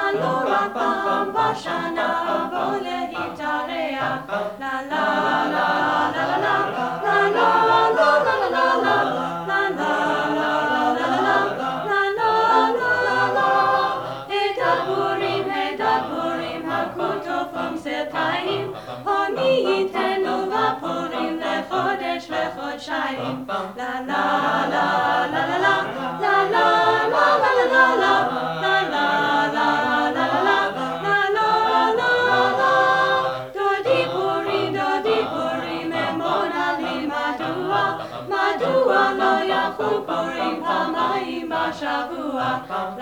Lora pam bashana vole hitarea la la la la la la la la la la la la la la חודשיים la la la la la la la la la la la la la la la la la la דודי פורים אמונה לי מדוע לא יחול פורים פעמיים בשבוע